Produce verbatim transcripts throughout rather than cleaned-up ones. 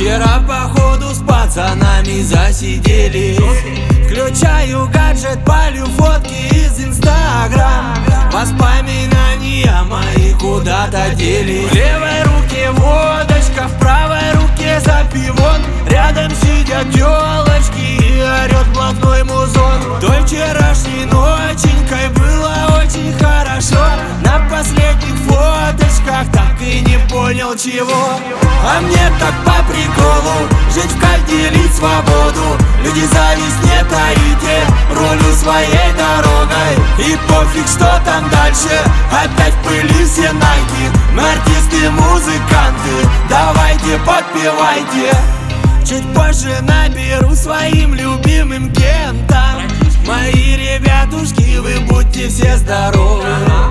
Вчера походу с пацанами засиделись. Включаю гаджет, палю фотки из Инстаграм. Воспоминания мои куда-то делись. В левой руке водочка, в правой руке запивон. Рядом сидят тёлочки и орёт блатной музон. Той вчерашней ноченькой было очень хорошо. На последних фоточках так и не понял чего. А мне так по приколу жить в кайфе, делить свободу. Люди зависть не таите, рулю своей дорогой. И пофиг, что там дальше, опять в пыли все найти. Мы артисты, музыканты, давайте подпевайте. Чуть позже наберу своим любимым кентам. Мои ребятушки, вы будьте все здоровы.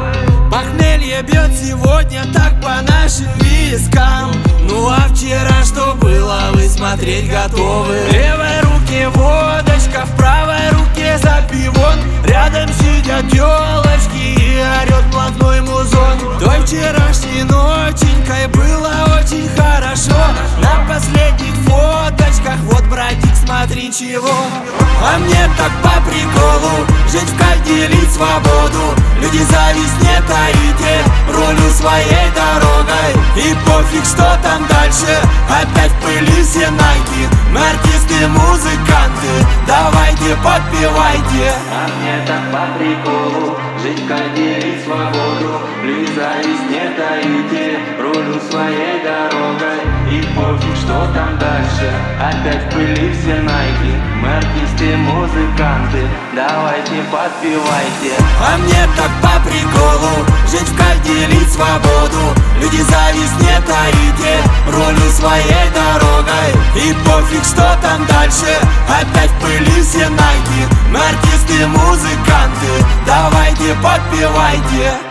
Похмелье бьет сегодня так по нашим вискам. Ну а вчера что было, вы смотреть готовы. В левой руке водочка, в правой руке запивон. Рядом сидят тёлочки и орёт блатной музон. Той вчерашней ноченькой было очень хорошо. На последних фоточках вот, братик, смотри чего. А мне так по приколу жить в кайф, делить свободу. Люди зависть не таите, рулю своей дорогой. И пофиг, что там дальше, опять в пыли все найти. Мы артисты, музыканты, давайте подпевайте. А мне так по приколу жить в кайф, делить свободу. Люди зависть не таите, рулю своей дорогой. И пофиг, что там дальше, опять в пыли все найти. Мы артисты, музыканты, давайте подпевайте. А мне так по приколу жить в кайф, делить свободу. Люди зависть не таите, рулю своей дорогой. И пофиг, что там дальше, опять в пыли все найти. Мы артисты, музыканты, давайте подпевайте.